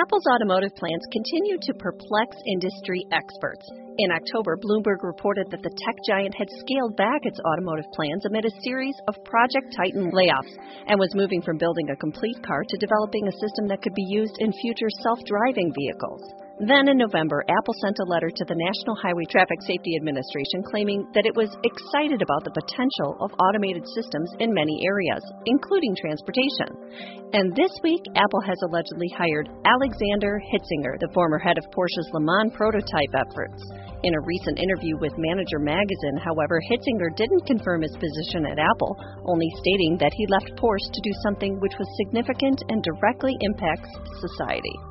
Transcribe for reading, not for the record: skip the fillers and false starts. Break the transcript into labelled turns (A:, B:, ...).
A: Apple's automotive plans continue to perplex industry experts. In October, Bloomberg reported that the tech giant had scaled back its automotive plans amid a series of Project Titan layoffs and was moving from building a complete car to developing a system that could be used in future self-driving vehicles. Then in November, Apple sent a letter to the National Highway Traffic Safety Administration claiming that it was excited about the potential of automated systems in many areas, including transportation. And this week, Apple has allegedly hired Alexander Hitzinger, the former head of Porsche's Le Mans prototype efforts. In a recent interview with Manager Magazine, however, Hitzinger didn't confirm his position at Apple, only stating that he left Porsche to do something which was significant and directly impacts society.